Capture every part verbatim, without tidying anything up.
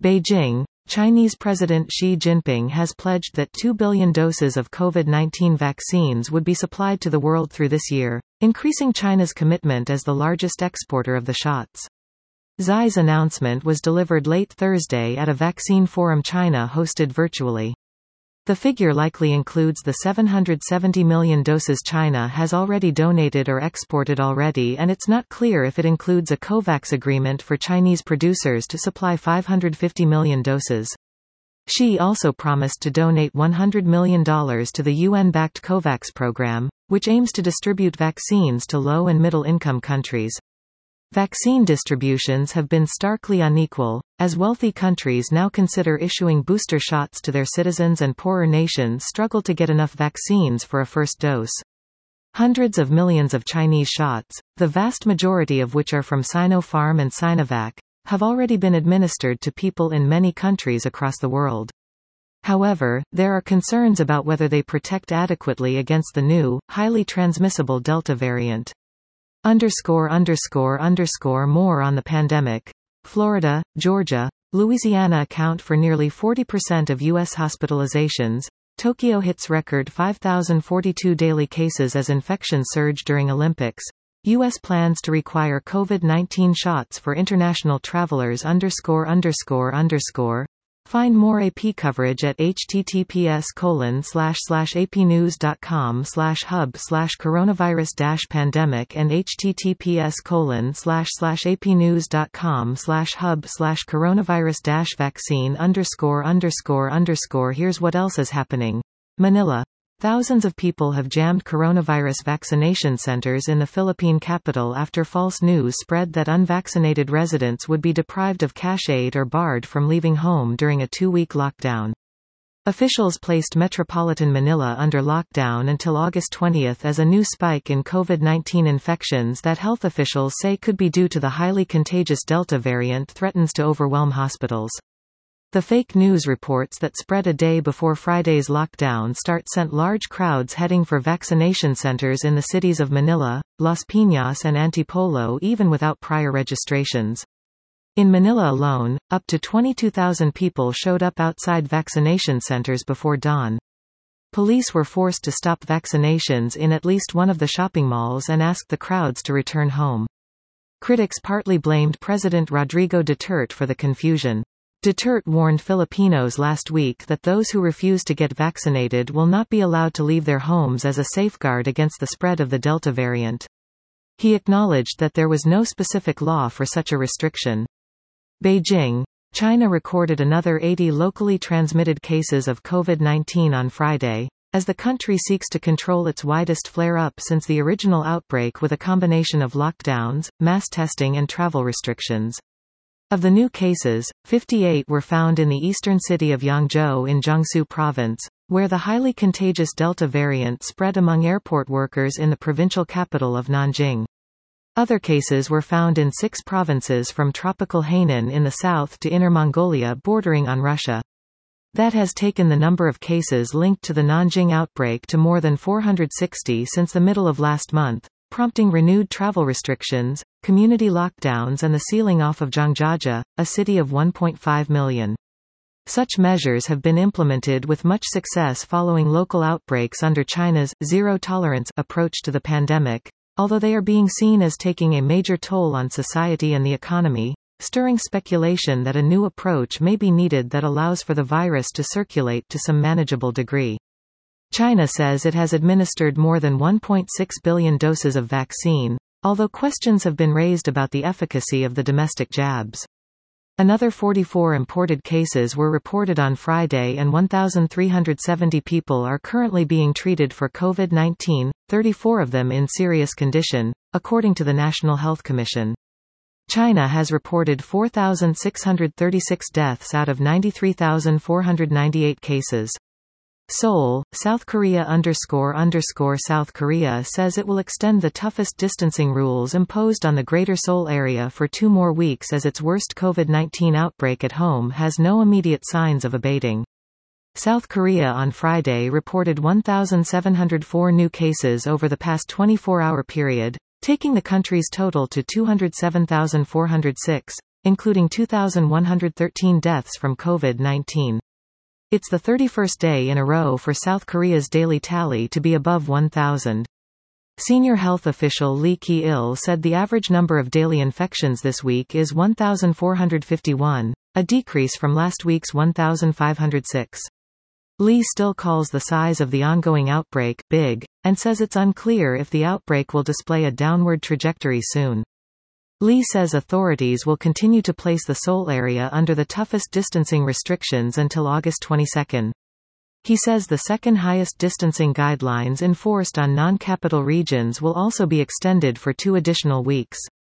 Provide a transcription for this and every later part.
Beijing, Chinese President Xi Jinping has pledged that two billion doses of COVID nineteen vaccines would be supplied to the world through this year, increasing China's commitment as the largest exporter of the shots. Xi's announcement was delivered late Thursday at a vaccine forum China hosted virtually. The figure likely includes the seven hundred seventy million doses China has already donated or exported already, and it's not clear if it includes a COVAX agreement for Chinese producers to supply five hundred fifty million doses. Xi also promised to donate one hundred million dollars to the U N-backed COVAX program, which aims to distribute vaccines to low- and middle-income countries. Vaccine distributions have been starkly unequal, as wealthy countries now consider issuing booster shots to their citizens and poorer nations struggle to get enough vaccines for a first dose. Hundreds of millions of Chinese shots, the vast majority of which are from Sinopharm and Sinovac, have already been administered to people in many countries across the world. However, there are concerns about whether they protect adequately against the new, highly transmissible Delta variant. Underscore underscore underscore more on the pandemic. Florida, Georgia, Louisiana account for nearly forty percent of U S hospitalizations. Tokyo hits record five thousand forty-two daily cases as infection surge during Olympics. U S plans to require COVID nineteen shots for international travelers. Underscore underscore underscore. Find more A P coverage at https colon slash slash apnews.com slash hub slash coronavirus dash pandemic and https colon slash slash apnews.com slash hub slash coronavirus dash vaccine underscore underscore underscore. Here's what else is happening. Manila. Thousands of people have jammed coronavirus vaccination centers in the Philippine capital after false news spread that unvaccinated residents would be deprived of cash aid or barred from leaving home during a two-week lockdown. Officials placed Metropolitan Manila under lockdown until August twentieth as a new spike in COVID nineteen infections that health officials say could be due to the highly contagious Delta variant threatens to overwhelm hospitals. The fake news reports that spread a day before Friday's lockdown start sent large crowds heading for vaccination centers in the cities of Manila, Las Piñas and Antipolo even without prior registrations. In Manila alone, up to twenty-two thousand people showed up outside vaccination centers before dawn. Police were forced to stop vaccinations in at least one of the shopping malls and asked the crowds to return home. Critics partly blamed President Rodrigo Duterte for the confusion. Duterte warned Filipinos last week that those who refuse to get vaccinated will not be allowed to leave their homes as a safeguard against the spread of the Delta variant. He acknowledged that there was no specific law for such a restriction. Beijing. China recorded another eighty locally transmitted cases of COVID nineteen on Friday, as the country seeks to control its widest flare-up since the original outbreak with a combination of lockdowns, mass testing and travel restrictions. Of the new cases, fifty-eight were found in the eastern city of Yangzhou in Jiangsu province, where the highly contagious Delta variant spread among airport workers in the provincial capital of Nanjing. Other cases were found in six provinces from tropical Hainan in the south to Inner Mongolia bordering on Russia. That has taken the number of cases linked to the Nanjing outbreak to more than four hundred sixty since the middle of last month, prompting renewed travel restrictions, community lockdowns and the sealing off of Zhangjiajie, a city of one point five million. Such measures have been implemented with much success following local outbreaks under China's zero-tolerance approach to the pandemic, although they are being seen as taking a major toll on society and the economy, stirring speculation that a new approach may be needed that allows for the virus to circulate to some manageable degree. China says it has administered more than one point six billion doses of vaccine, although questions have been raised about the efficacy of the domestic jabs. Another forty-four imported cases were reported on Friday and one thousand three hundred seventy people are currently being treated for COVID nineteen, thirty-four of them in serious condition, according to the National Health Commission. China has reported four thousand six hundred thirty-six deaths out of ninety-three thousand four hundred ninety-eight cases. Seoul, South Korea underscore underscore South Korea says it will extend the toughest distancing rules imposed on the Greater Seoul area for two more weeks as its worst COVID nineteen outbreak at home has no immediate signs of abating. South Korea on Friday reported one thousand seven hundred four new cases over the past twenty-four hour period, taking the country's total to two hundred seven thousand four hundred six, including two thousand one hundred thirteen deaths from COVID nineteen. It's the thirty-first day in a row for South Korea's daily tally to be above one thousand. Senior health official Lee Ki-il said the average number of daily infections this week is one thousand four hundred fifty-one, a decrease from last week's one thousand five hundred six. Lee still calls the size of the ongoing outbreak big, and says it's unclear if the outbreak will display a downward trajectory soon. Lee says authorities will continue to place the Seoul area under the toughest distancing restrictions until August twenty-second. He says the second highest distancing guidelines enforced on non-capital regions will also be extended for two additional weeks.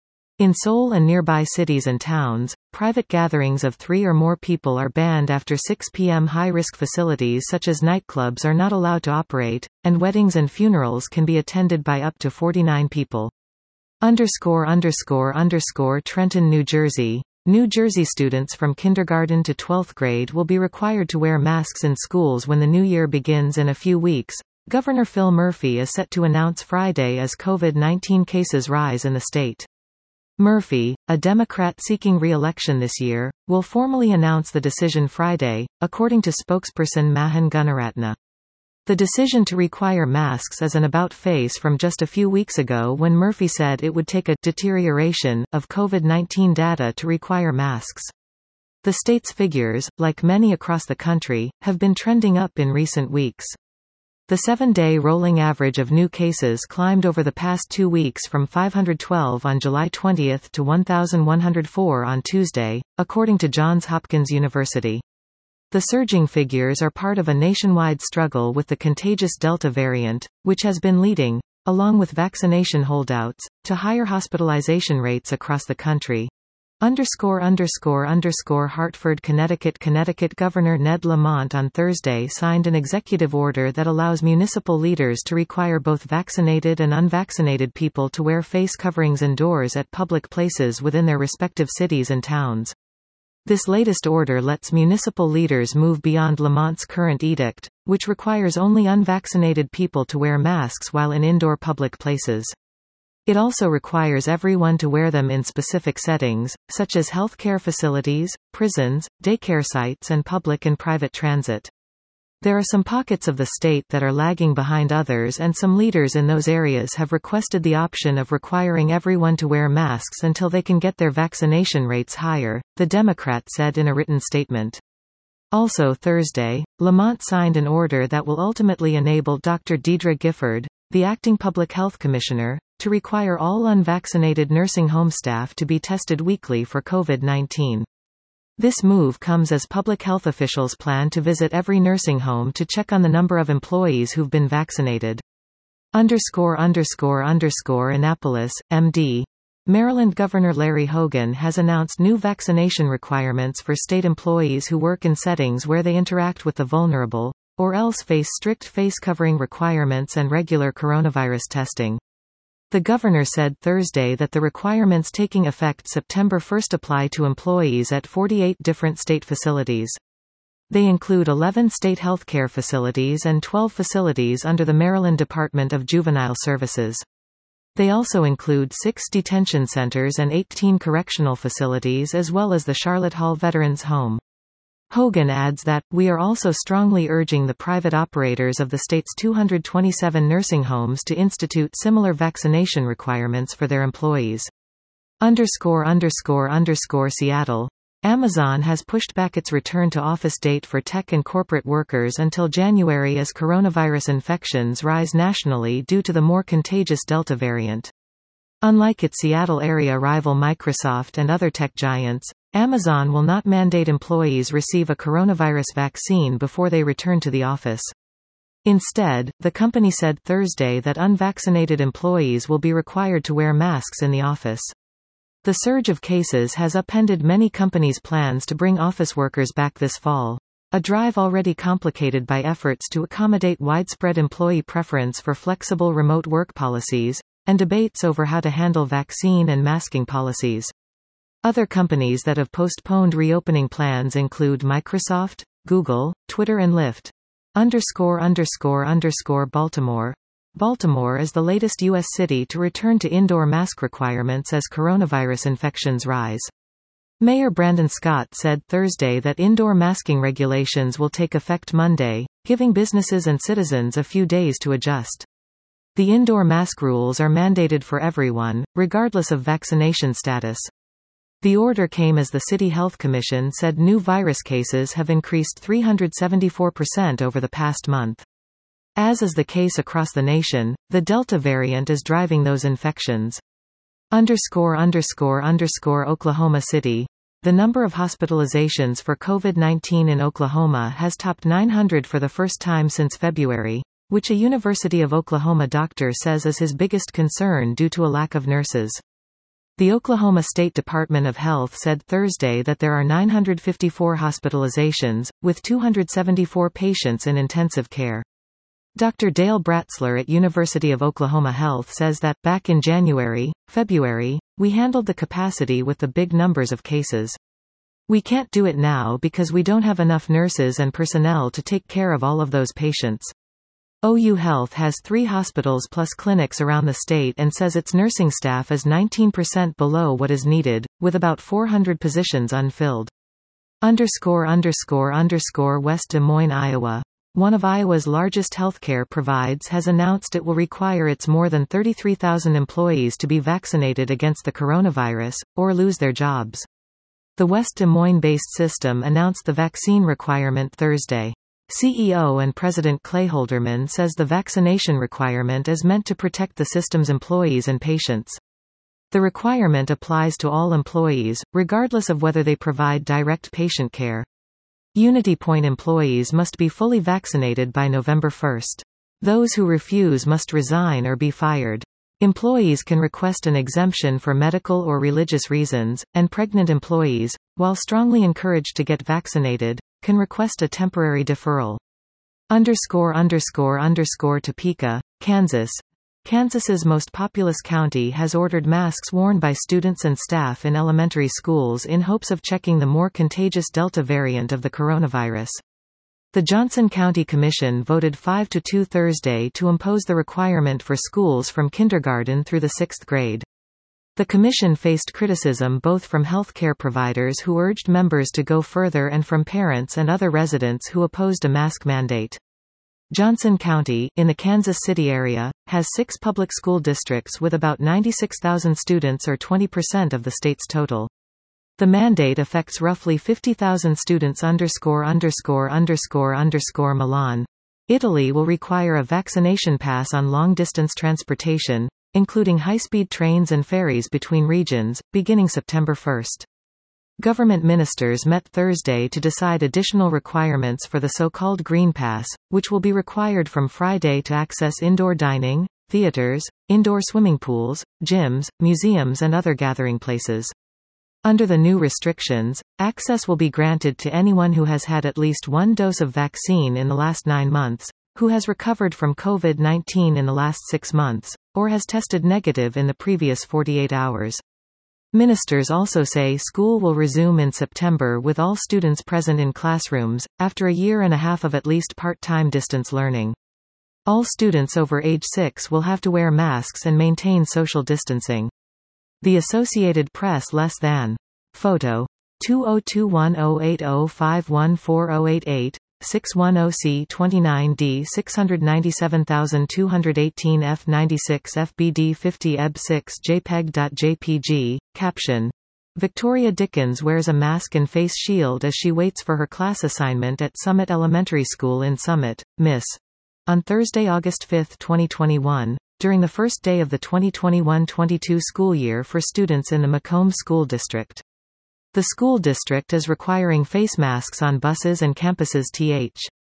In Seoul and nearby cities and towns, private gatherings of three or more people are banned after six p m High-risk facilities such as nightclubs are not allowed to operate, and weddings and funerals can be attended by up to forty-nine people. Underscore underscore underscore Trenton, New Jersey. New Jersey students from kindergarten to twelfth grade will be required to wear masks in schools when the new year begins in a few weeks, Governor Phil Murphy is set to announce Friday as COVID nineteen cases rise in the state. Murphy, a Democrat seeking re-election this year, will formally announce the decision Friday, according to spokesperson Mahan Gunaratne. The decision to require masks is an about-face from just a few weeks ago when Murphy said it would take a deterioration of COVID nineteen data to require masks. The state's figures, like many across the country, have been trending up in recent weeks. The seven-day rolling average of new cases climbed over the past two weeks from five hundred twelve on July twentieth to one thousand one hundred four on Tuesday, according to Johns Hopkins University. The surging figures are part of a nationwide struggle with the contagious Delta variant, which has been leading, along with vaccination holdouts, to higher hospitalization rates across the country. Underscore underscore underscore Hartford, Connecticut. Connecticut Governor Ned Lamont on Thursday signed an executive order that allows municipal leaders to require both vaccinated and unvaccinated people to wear face coverings indoors at public places within their respective cities and towns. This latest order lets municipal leaders move beyond Lamont's current edict, which requires only unvaccinated people to wear masks while in indoor public places. It also requires everyone to wear them in specific settings, such as healthcare facilities, prisons, daycare sites and public and private transit. There are some pockets of the state that are lagging behind others, and some leaders in those areas have requested the option of requiring everyone to wear masks until they can get their vaccination rates higher, the Democrat said in a written statement. Also Thursday, Lamont signed an order that will ultimately enable Doctor Deidre Gifford, the acting public health commissioner, to require all unvaccinated nursing home staff to be tested weekly for COVID nineteen. This move comes as public health officials plan to visit every nursing home to check on the number of employees who've been vaccinated. Underscore underscore underscore Annapolis, M D. Maryland Governor Larry Hogan has announced new vaccination requirements for state employees who work in settings where they interact with the vulnerable, or else face strict face covering requirements and regular coronavirus testing. The governor said Thursday that the requirements taking effect September first apply to employees at forty-eight different state facilities. They include eleven state healthcare facilities and twelve facilities under the Maryland Department of Juvenile Services. They also include six detention centers and eighteen correctional facilities as well as the Charlotte Hall Veterans Home. Hogan adds that, "We are also strongly urging the private operators of the state's two hundred twenty-seven nursing homes to institute similar vaccination requirements for their employees." Underscore underscore underscore Seattle. Amazon has pushed back its return to office date for tech and corporate workers until January as coronavirus infections rise nationally due to the more contagious Delta variant. Unlike its Seattle area rival Microsoft and other tech giants, Amazon will not mandate employees receive a coronavirus vaccine before they return to the office. Instead, the company said Thursday that unvaccinated employees will be required to wear masks in the office. The surge of cases has upended many companies' plans to bring office workers back this fall, a drive already complicated by efforts to accommodate widespread employee preference for flexible remote work policies, and debates over how to handle vaccine and masking policies. Other companies that have postponed reopening plans include Microsoft, Google, Twitter and Lyft. Underscore underscore underscore Baltimore. Baltimore is the latest U S city to return to indoor mask requirements as coronavirus infections rise. Mayor Brandon Scott said Thursday that indoor masking regulations will take effect Monday, giving businesses and citizens a few days to adjust. The indoor mask rules are mandated for everyone, regardless of vaccination status. The order came as the City Health Commission said new virus cases have increased three hundred seventy-four percent over the past month. As is the case across the nation, the Delta variant is driving those infections. Underscore underscore underscore Oklahoma City. The number of hospitalizations for COVID nineteen in Oklahoma has topped nine hundred for the first time since February, which a University of Oklahoma doctor says is his biggest concern due to a lack of nurses. The Oklahoma State Department of Health said Thursday that there are nine hundred fifty-four hospitalizations, with two hundred seventy-four patients in intensive care. Doctor Dale Bratzler at University of Oklahoma Health says that, back in January, February, we handled the capacity with the big numbers of cases. We can't do it now because we don't have enough nurses and personnel to take care of all of those patients. O U Health has three hospitals plus clinics around the state and says its nursing staff is nineteen percent below what is needed, with about four hundred positions unfilled. Underscore underscore underscore West Des Moines, Iowa. One of Iowa's largest healthcare providers has announced it will require its more than thirty-three thousand employees to be vaccinated against the coronavirus, or lose their jobs. The West Des Moines-based system announced the vaccine requirement Thursday. C E O and President Clay Holderman says the vaccination requirement is meant to protect the system's employees and patients. The requirement applies to all employees, regardless of whether they provide direct patient care. UnityPoint employees must be fully vaccinated by November first. Those who refuse must resign or be fired. Employees can request an exemption for medical or religious reasons, and pregnant employees, while strongly encouraged to get vaccinated, can request a temporary deferral. Underscore underscore underscore Topeka, Kansas. Kansas's most populous county has ordered masks worn by students and staff in elementary schools in hopes of checking the more contagious Delta variant of the coronavirus. The Johnson County Commission voted five to two Thursday to impose the requirement for schools from kindergarten through the sixth grade. The commission faced criticism both from healthcare providers who urged members to go further and from parents and other residents who opposed a mask mandate. Johnson County, in the Kansas City area, has six public school districts with about ninety-six thousand students or twenty percent of the state's total. The mandate affects roughly fifty thousand students. Underscore underscore underscore underscore Milan. Italy will require a vaccination pass on long-distance transportation, including high-speed trains and ferries between regions, beginning September first. Government ministers met Thursday to decide additional requirements for the so-called Green Pass, which will be required from Friday to access indoor dining, theaters, indoor swimming pools, gyms, museums and other gathering places. Under the new restrictions, access will be granted to anyone who has had at least one dose of vaccine in the last nine months, who has recovered from COVID nineteen in the last six months, or has tested negative in the previous forty-eight hours. Ministers also say school will resume in September with all students present in classrooms, after a year and a half of at least part-time distance learning. All students over age six will have to wear masks and maintain social distancing. The Associated Press less than. Photo. two zero two one zero eight zero five one four zero eight eight, six ten C twenty-nine D six nine seven two one eight F ninety-six F B D fifty E B six JPEG.jpg. Caption. Victoria Dickens wears a mask and face shield as she waits for her class assignment at Summit Elementary School in Summit, Miss. On Thursday, August fifth, twenty twenty-one, during the first day of the twenty twenty-one twenty-two school year for students in the Macomb School District. The school district is requiring face masks on buses and campuses. Th.